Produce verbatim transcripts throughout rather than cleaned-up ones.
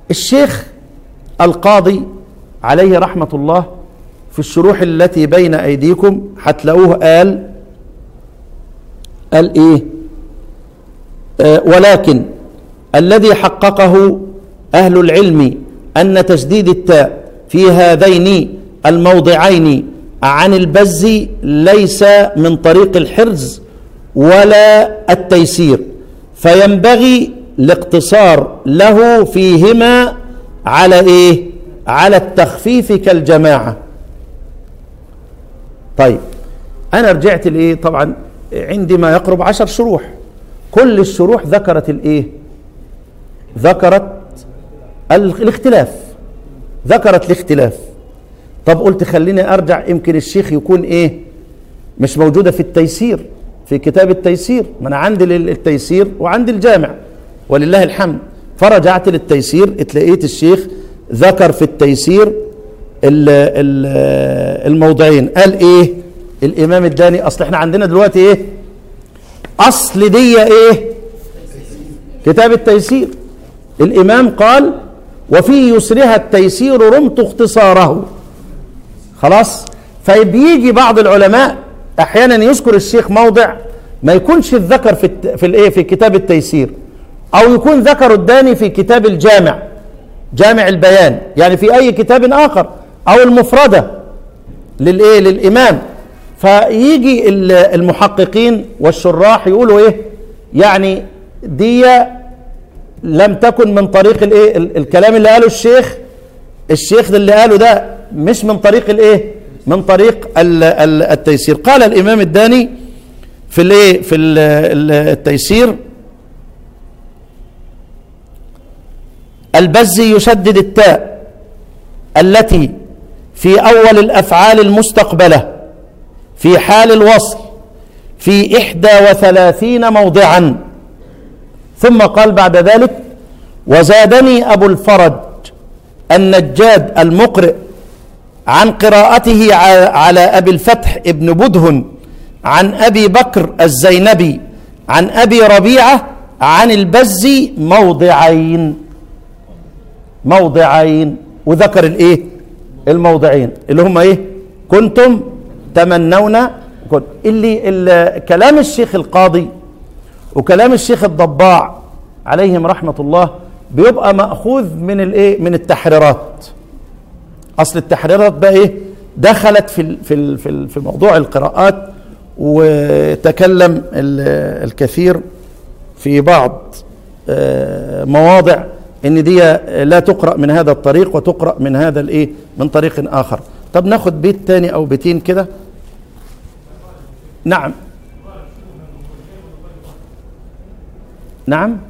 الشيخ القاضي عليه رحمة الله في الشروح التي بين أيديكم هتلاقوه قال قال إيه آه ولكن الذي حققه أهل العلم أن تشديد التاء في هذين الموضعين عن البز ليس من طريق الحرز ولا التيسير، فينبغي الاقتصار له فيهما على إيه؟ على التخفيف كالجماعة. طيب أنا رجعت لإيه؟ طبعا عندي ما يقرب عشر شروح، كل الشروح ذكرت الإيه؟ ذكرت الاختلاف، ذكرت الاختلاف. طب قلت خليني أرجع، يمكن الشيخ يكون إيه؟ مش موجودة في التيسير، في كتاب التيسير، ما أنا عندي التيسير وعندي الجامع ولله الحمد. فرجعت للتيسير اتلقيت الشيخ ذكر في التيسير الموضعين. قال ايه الامام الداني؟ اصل احنا عندنا دلوقتي ايه اصل دي ايه كتاب التيسير. الامام قال وفي يسرها التيسير رمت اختصاره. خلاص، فبيجي بعض العلماء احيانا يذكر الشيخ موضع ما يكونش الذكر في في الايه في كتاب التيسير، او يكون ذكر الداني في كتاب الجامع، جامع البيان، يعني في اي كتاب اخر، او المفردة للايه للامام. فيجي المحققين والشراح يقولوا ايه يعني دي لم تكن من طريق الايه الكلام اللي قاله الشيخ الشيخ اللي قاله ده مش من طريق الايه من طريق التيسير. قال الامام الداني في الايه في التيسير البزي يشدد التاء التي في أول الأفعال المستقبلة في حال الوصل في إحدى وثلاثين موضعا. ثم قال بعد ذلك وزادني أبو الفرج النجاد المقرئ عن قراءته على أبي الفتح ابن بدهن عن أبي بكر الزينبي عن أبي ربيعة عن البزي موضعين موضعين وذكر الايه الموضعين اللي هم ايه كنتم تمنون كنت. اللي, اللي كلام الشيخ القاضي وكلام الشيخ الضباع عليهم رحمة الله بيبقى مأخوذ من الايه من التحريرات. اصل التحريرات بقى ايه دخلت في في في في موضوع القراءات، وتكلم الكثير في بعض مواضع ان دي لا تقرأ من هذا الطريق وتقرأ من هذا الايه من طريق اخر. طب ناخد بيت تاني او بيتين كده. نعم نعم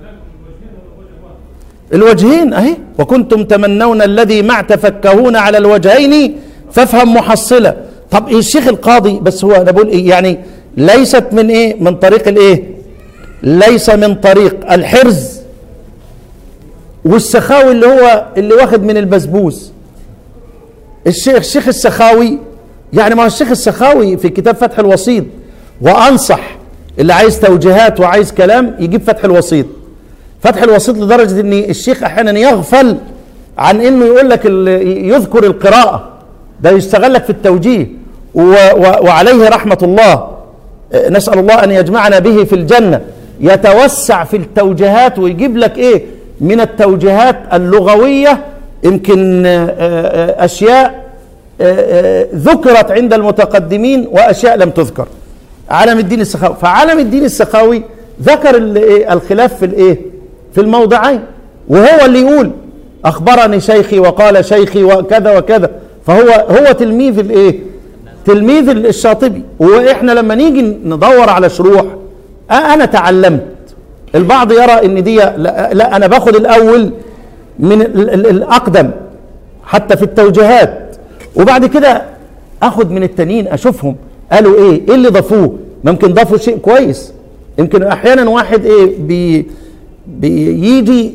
الوجهين اهي وكنتم تمنون الذي مع تفكهون على الوجهين فافهم محصلة. طب إيه الشيخ القاضي بس هو انا بقول ايه يعني ليست من ايه من طريق الايه ليس من طريق الحرز والسخاوي اللي هو اللي واخد من البسبوس. الشيخ الشيخ السخاوي يعني ما هو الشيخ السخاوي في كتاب فتح الوسيط، وانصح اللي عايز توجيهات وعايز كلام يجيب فتح الوسيط. فتح الوسيط لدرجة ان الشيخ احيانا يغفل عن انه يقول لك يذكر القراءة، ده يشتغل لك في التوجيه. وعليه رحمة الله نسأل الله ان يجمعنا به في الجنة، يتوسع في التوجيهات ويجيب لك ايه من التوجيهات اللغوية يمكن أشياء ذكرت عند المتقدمين وأشياء لم تذكر. عالم الدين السخاوي، فعالم الدين السخاوي ذكر الخلاف في الايه في الموضعين، وهو اللي يقول أخبرني شيخي وقال شيخي وكذا وكذا، فهو هو تلميذ الايه تلميذ الشاطبي. وإحنا لما نيجي ندور على شروح أنا تعلمت. البعض يرى ان دي لا, لا انا باخد الاول من الاقدم حتى في التوجيهات، وبعد كده اخد من التانيين اشوفهم قالوا ايه ايه اللي ضافوه. ممكن ضافوا شيء كويس، يمكن احيانا واحد ايه بي بيجي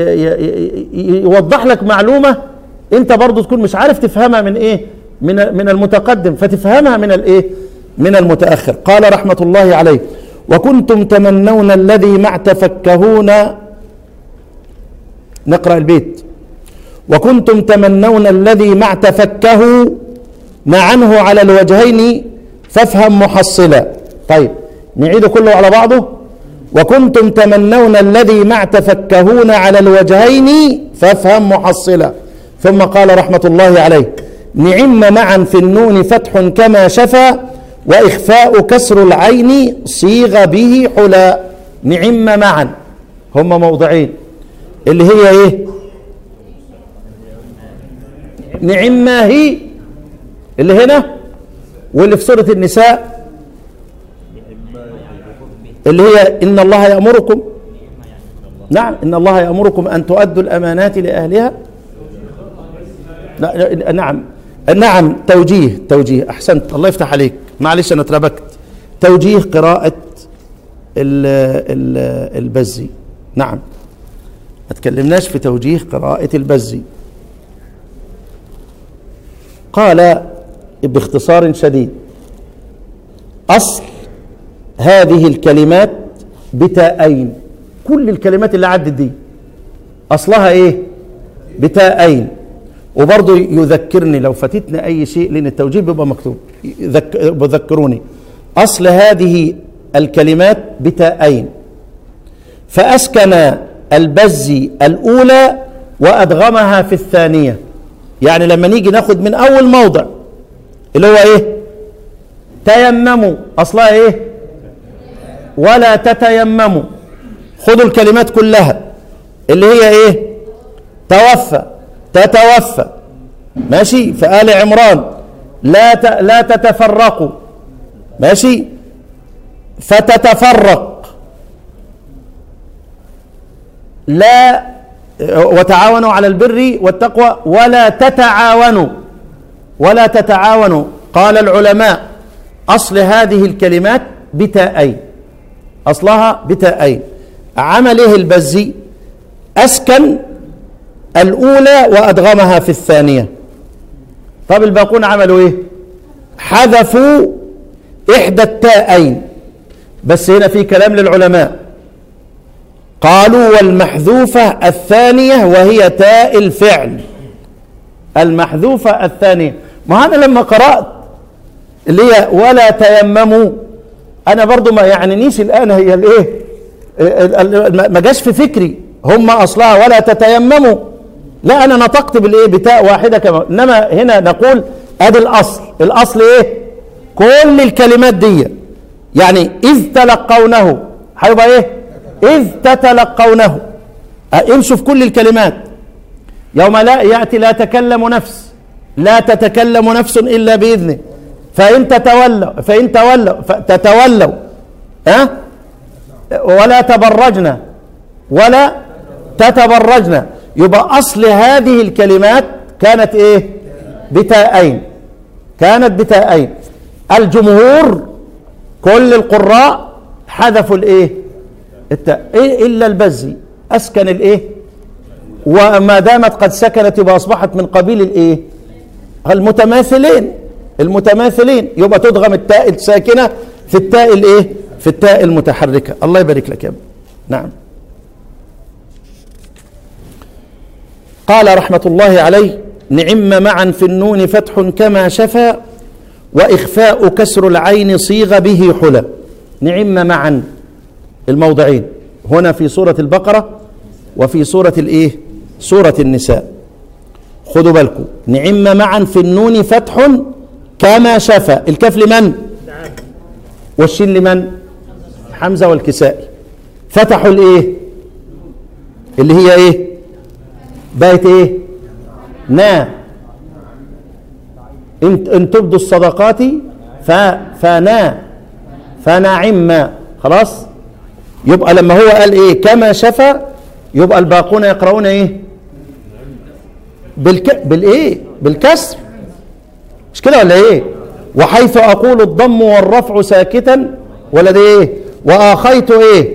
يوضح لك معلومة انت برضو تكون مش عارف تفهمها من ايه من من المتقدم، فتفهمها من الايه من المتأخر. قال رحمة الله عليه وكنتم تمنون الذي مع تفكهون نقرأ البيت. وكنتم تمنون الذي مع تفكه معنه على الوجهين فافهم محصلا. طيب نعيد كله على بعضه. وكنتم تمنون الذي مع تفكهون على الوجهين فافهم محصلا. ثم قال رحمة الله عليه: نعم معا في النون فتح كما شفى وإخفاء كسر العين صيغ به حلا. نعم معا هم موضعين اللي هي ايه؟ نعم هي اللي هنا، واللي في سورة النساء اللي هي إن الله يأمركم، نعم إن الله يأمركم أن تؤدوا الأمانات لأهلها. لا نعم نعم توجيه توجيه أحسنت، الله يفتح عليك، معلش أنا اتربكت. توجيه قراءة البزي. نعم ما تكلمناش في توجيه قراءة البزي. قال باختصار شديد: أصل هذه الكلمات بتاءين، كل الكلمات اللي عدت دي أصلها إيه؟ بتاءين. وبرضه يذكرني لو فاتتنا أي شيء، لأن التوجيه بيبقى مكتوب، بذكروني. أصل هذه الكلمات بتاءين، فأسكن البزي الأولى وأدغمها في الثانية. يعني لما نيجي ناخد من أول موضع اللي هو إيه؟ تيمموا، أصلها إيه؟ ولا تتيمموا. خدوا الكلمات كلها اللي هي إيه؟ توفى، تتوفى، ماشي. في آل عمران لا ت... لا تتفرقوا، ماشي. فتتفرق، لا، وتعاونوا على البر والتقوى ولا تتعاونوا، ولا تتعاونوا. قال العلماء أصل هذه الكلمات بتاءين، أصلها بتاءين. عمل إيه البزي؟ أسكن الأولى وأدغمها في الثانية. طب الباقون عملوا إيه؟ حذفوا إحدى التاءين. بس هنا في كلام للعلماء، قالوا والمحذوفة الثانية وهي تاء الفعل. المحذوفة الثانية، ما أنا لما قرأت اللي هي ولا تيمموا، أنا برضو ما يعنينيش الآن هي الإيه، ما جاش في فكري هم أصلها ولا تتيمموا، لا أنا نطقت بالإيه، بتاء واحدة كما. إنما هنا نقول أدي الأصل. الأصل إيه؟ كل الكلمات دي. يعني إذ تلقونه هيبقى إيه؟ إذ تتلقونه. امشوا في كل الكلمات. يوم لا يأتي لا تكلم نفس، لا تتكلم نفس إلا بإذنه. فإن تتولوا فإن تولوا تتولوا ها أه؟ ولا تبرجنا ولا تتبرجنا. يبقى أصل هذه الكلمات كانت إيه؟ بتاءين، كانت بتاءين. الجمهور كل القراء حذفوا الإيه؟ التاء، إيه إلا البزي أسكن الإيه؟ وما دامت قد سكنت يبقى أصبحت من قبيل الإيه؟ المتماثلين، المتماثلين. يبقى تدغم التاء الساكنة في التاء الإيه؟ في التاء المتحركة. الله يبارك لك يا ابني. نعم. قال رحمة الله عليه: نعم معا في النون فتح كما شفى وإخفاء كسر العين صيغ به حلا. نعم معا الموضعين هنا في سورة البقرة وفي سورة الإيه؟ سورة النساء. خدوا بالكم، نعم معا في النون فتح كما شفى. الكاف لمن؟ والشين لمن؟ حمزة والكسائي. فتحوا الإيه؟ اللي هي إيه؟ بقت إيه؟ نا. إن تبدوا الصدقات فنا فنعم. خلاص. يبقى لما هو قال إيه؟ كما شفى، يبقى الباقون يقرؤون إيه؟ بالك... بالإيه؟ بالكسر. مش كده ولا إيه؟ وحيث أقول الضم والرفع ساكتا ولا ده إيه؟ وآخيت إيه؟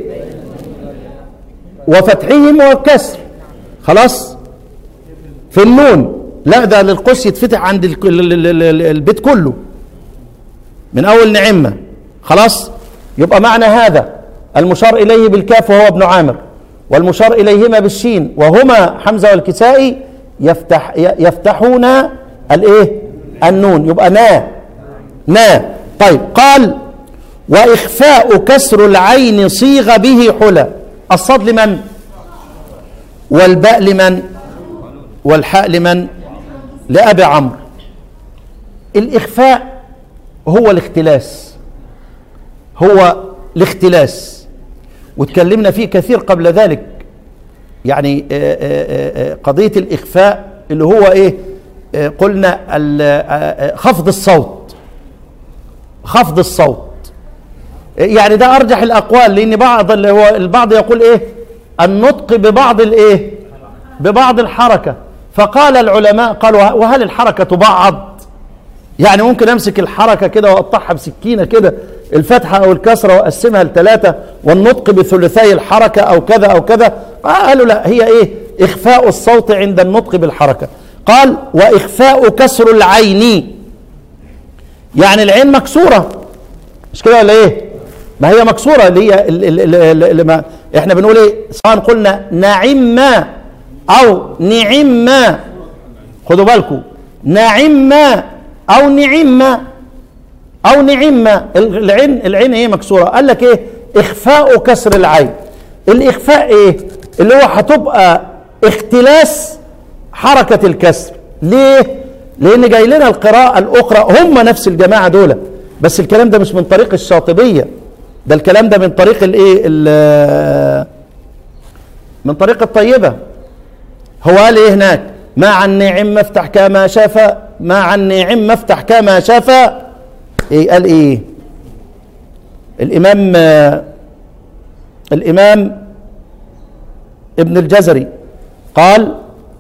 وفتحهم والكسر. خلاص. في النون لا، ده للقوس يتفتح عند البيت كله من أول نعمة. خلاص. يبقى معنى هذا المشار إليه بالكاف وهو ابن عامر، والمشار إليهما بالشين وهما حمزة والكسائي يفتح يفتحون الايه النون، يبقى نا نا. طيب قال وإخفاء كسر العين صيغ به حلى. الصاد لمن؟ والباء لمن؟ والحاء لمن؟ لأبي عمرو. الإخفاء هو الاختلاس، هو الاختلاس، وتكلمنا فيه كثير قبل ذلك. يعني قضية الإخفاء اللي هو إيه؟ قلنا خفض الصوت، خفض الصوت. يعني ده أرجح الأقوال، لأن بعض اللي هو البعض يقول إيه؟ النطق ببعض الإيه؟ ببعض الحركة. فقال العلماء قالوا وهل الحركة تبعض؟ يعني ممكن أمسك الحركة كده وأقطعها بسكينة كده الفتحة أو الكسرة وأقسمها لثلاثة والنطق بثلثي الحركة أو كذا أو كذا؟ قالوا لا، هي إيه؟ إخفاء الصوت عند النطق بالحركة. قال وإخفاء كسر العين، يعني العين مكسورة، مش كده ولا إيه؟ ما هي مكسورة، اللي هي اللي ما إحنا بنقول إيه؟ سواء قلنا نعم أو نعم، خدوا بالكم، نعم أو نعم أو نعم، العين العين إيه مكسورة. قال لك إيه؟ إخفاء كسر العين. الإخفاء إيه؟ اللي هو هتبقى اختلاس حركة الكسر. ليه؟ لأن جاي لنا القراءة الأخرى هم نفس الجماعة دول، بس الكلام ده مش من طريق الشاطبية، ده الكلام ده من طريق الإيه؟ من طريق الطيبة. هو قال إيه هناك؟ مع النعم افتح كما شاف، مع النعم افتح كما شاف. إيه قال إيه؟ الإمام الإمام ابن الجزري قال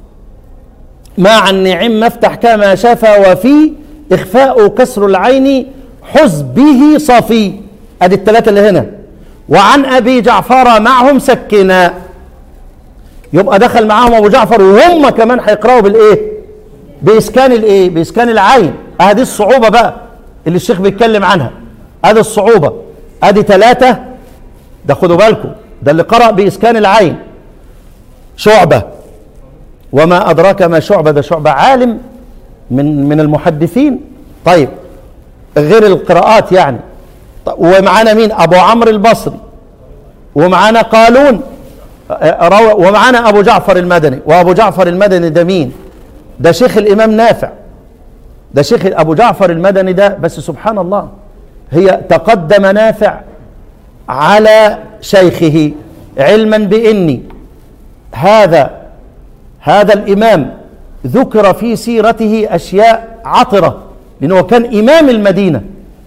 مع النعم افتح كما شاف وفي إخفاء كسر العين حز به صافي. أدي الثلاثة اللي هنا. وعن أبي جعفر معهم سكنا، يبقى دخل معاهم أبو جعفر وهم كمان هيقرأوا بالإيه؟ بإسكان الإيه؟ بإسكان العين. أدي الصعوبة بقى اللي الشيخ بيتكلم عنها، أدي الصعوبة. أدي ثلاثة، ده خدوا بالكم، ده اللي قرأ بإسكان العين شعبة. وما أدراك ما شعبة؟ ده شعبة عالم من من المحدثين. طيب غير القراءات يعني. ومعانا مين؟ أبو عمرو البصري، ومعانا قالون، ومعانا أبو جعفر المدني. وأبو جعفر المدني ده مين؟ ده شيخ الإمام نافع، ده شيخ أبو جعفر المدني ده. بس سبحان الله، هي تقدم نافع على شيخه علما بإني هذا هذا الإمام ذكر في سيرته أشياء عطرة، لأنه كان إمام المدينة،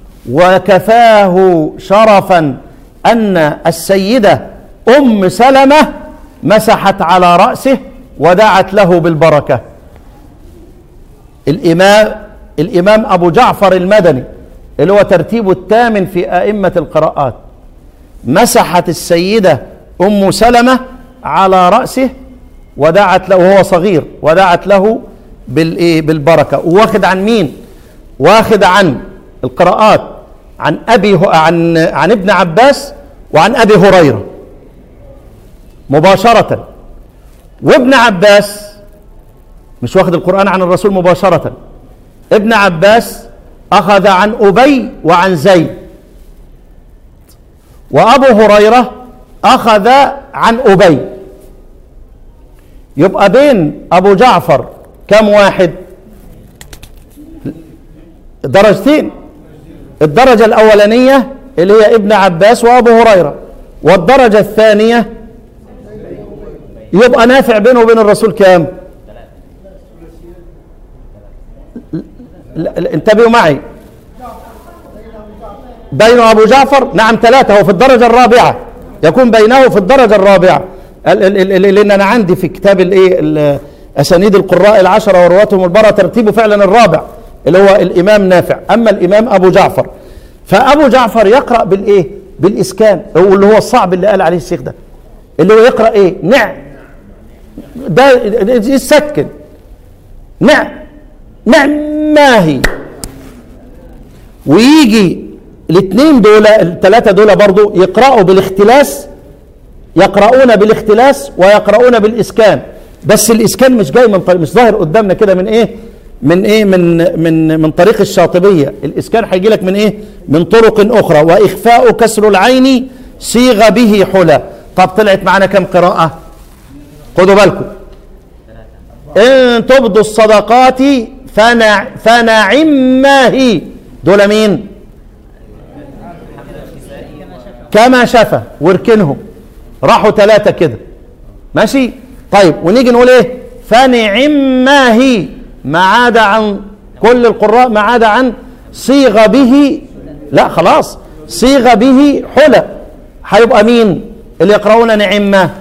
وكفاه شرفا أن السيدة أم سلمة مسحت على رأسه ودعت له بالبركة. الإمام الإمام أبو جعفر المدني اللي هو ترتيبه الثامن في أئمة القراءات، مسحت السيدة أم سلمة على رأسه ودعت له وهو صغير، ودعت له بالإيه؟ بالبركة. واخد عن مين؟ واخد عن القراءات عن أبي عن عن ابن عباس وعن أبي هريرة مباشرة. وابن عباس مش واخد القرآن عن الرسول مباشرة، ابن عباس أخذ عن أبي وعن زيد، وأبو هريرة أخذ عن أبي. يبقى بين أبو جعفر كم واحد؟ درجتين. الدرجة الأولانية اللي هي ابن عباس وأبو هريرة، والدرجة الثانية يبقى نافع بينه وبين الرسول كام؟ انتبهوا معي، بينه أبو جعفر نعم ثلاثة، هو في الدرجة الرابعة، يكون بينه في الدرجة الرابعة. لأن أنا عندي في كتاب الإيه أسانيد القراء العشرة ورواتهم البرة ترتيبه فعلا الرابع اللي هو الإمام نافع. أما الإمام أبو جعفر، فأبو جعفر يقرأ بالإيه؟ بالإسكان، اللي هو الصعب اللي قال عليه الشيخ ده، اللي هو يقرأ إيه؟ نعم، ده يسكن نعم نعم ماهي. ويجي الاثنين دول الثلاثة دول برضو يقرأوا بالاختلاس يقرؤون بالاختلاس ويقرؤون بالإسكان، بس الإسكان مش جاي من طريق، مش ظاهر قدامنا كده من إيه من إيه من من من طريق الشاطبية. الإسكان هيجي لك من إيه من طرق أخرى. وإخفاء كسر العين صيغ به حلى. طب طلعت معانا كم قراءة؟ خدوا بالكم، إن تبدوا الصدقات فنع فنعم ما هي. دول مين؟ كما شفى واركنهم، راحوا ثلاثة كده ماشي. طيب ونيجي نقول ايه؟ فنعم ما هي، ما عاد عن كل القراء، ما عاد عن صيغ به، لا خلاص صيغ به حلى. هيبقى مين اللي يقرؤون نعمة؟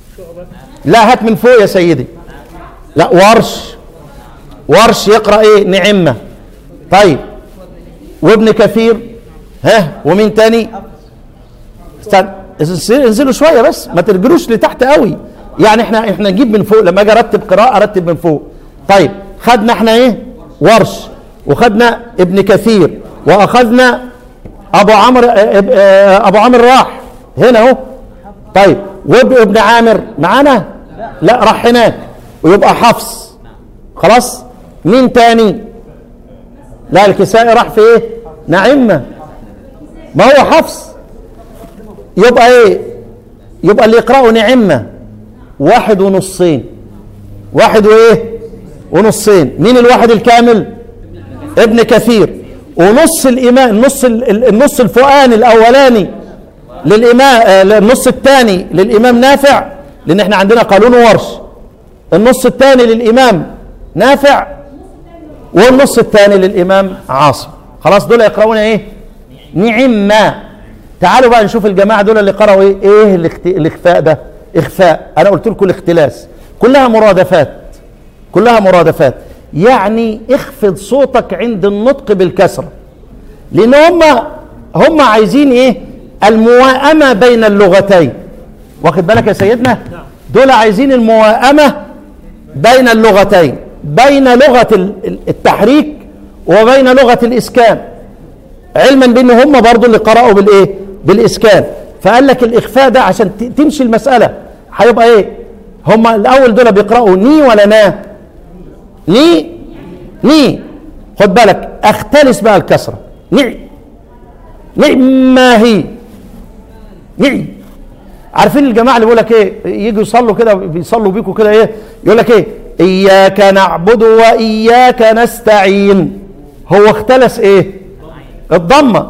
لا هات من فوق يا سيدي. لا ورش، ورش يقرأ ايه؟ نعمة. طيب وابن كثير، ها ومين تاني؟ استنى انزلوا شويه بس، ما ترجلوش لتحت قوي. يعني احنا احنا نجيب من فوق، لما اجي ارتب قراءه ارتب من فوق. طيب خدنا احنا ايه؟ ورش، وخدنا ابن كثير، واخذنا ابو عمرو، ابو عمرو راح هنا اهو. طيب وابن عامر معانا؟ لا راح هناك، ويبقى حفص. خلاص مين تاني؟ لا الكسائي راح في ايه؟ نعمة، ما هو حفص. يبقى ايه؟ يبقى اللي يقرأوا نعمة واحد ونصين، واحد وايه ونصين. مين الواحد الكامل؟ ابن كثير. ونص الإمام، النص النص الفوقاني الأولاني للإمام، النص الثاني للإمام نافع، لأن احنا عندنا قانون ورش. النص الثاني للإمام نافع، والنص الثاني للإمام عاصم. خلاص دول يقرؤون ايه؟ نعمة. تعالوا بقى نشوف الجماعة دول اللي قرأوا ايه؟ ايه الاخفاء ده؟ اخفاء، انا قلت لكم الاختلاس كلها مرادفات، كلها مرادفات. يعني اخفض صوتك عند النطق بالكسرة، لان هم هم عايزين ايه؟ المواءمة بين اللغتين. واخد بالك يا سيدنا؟ دول عايزين المواءمة بين اللغتين، بين لغة التحريك وبين لغة الإسكان، علما بأن هم برضو اللي قرأوا بالإيه؟ بالإسكان. فقال لك الإخفاء ده عشان تمشي المسألة هيبقى إيه؟ هم الأول دول بيقرأوا ني ولا نا؟ ني ني. خد بالك اختلس بقى الكسرة. ني نعمة هي ني. عارفين الجماعة اللي بيقول لك إيه؟ يجوا يصلوا كده، بيصلوا بيكوا كده إيه؟ يقول لك إيه؟ إياك نعبد وإياك نستعين. هو اختلس إيه؟ الضمة.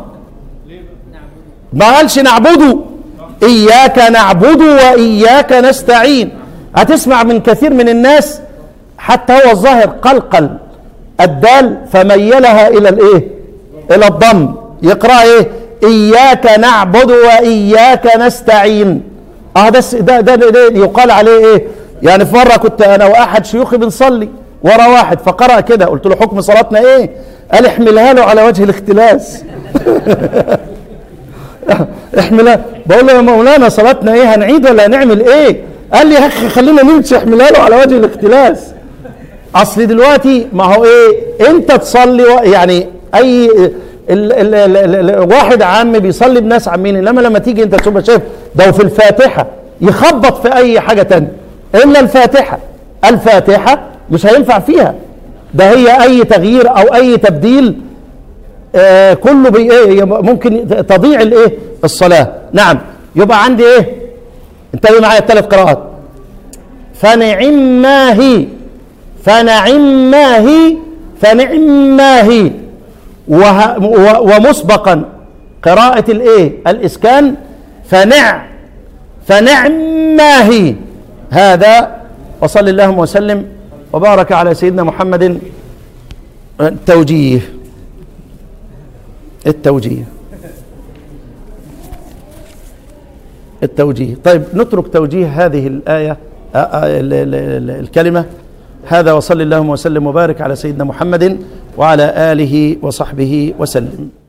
ما قالش نعبده، إياك نعبد وإياك نستعين. هتسمع من كثير من الناس حتى هو الظاهر قلقل الدال فميلها إلى الإيه؟ إلى الضم. يقرأ إيه؟ إياك نعبد وإياك نستعين. اه ده ده, ده, ده يقال عليه إيه؟ يعني في مرة كنت أنا وأحد شيوخي بنصلي ورا واحد فقرأ كده، قلت له حكم صلاتنا إيه؟ قال احملها له على وجه الاختلاس. احملها. بقول له يا مولانا صلاتنا ايه؟ هنعيد ولا هنعمل ايه؟ قال لي يا اخي خلينا نمشي، احملها له على وجه الاختلاس. اصل دلوقتي ما هو ايه؟ انت تصلي يعني اي ال ال ال ال ال واحد عام بيصلي بناس عامين، انما لما تيجي انت تبقى شايف ده في الفاتحه يخبط في اي حاجه تانية الا الفاتحه. الفاتحه مش هينفع فيها، ده هي اي تغيير او اي تبديل آه كله بي ايه ممكن تضيع الايه؟ الصلاه. نعم. يبقى عندي ايه؟ انتبهوا معايا الثلاث قراءات. فنعم ما هي، فنعم ما هي، فنعم ما هي. ومسبقا قراءة الايه؟ الاسكان. فنع فنعم ما هي. هذا. وصلى اللهم وسلم وبارك على سيدنا محمد. التوجيه التوجيه التوجيه طيب نترك توجيه هذه الآية الكلمة. هذا وصلى اللهم وسلم وبارك على سيدنا محمد وعلى آله وصحبه وسلم.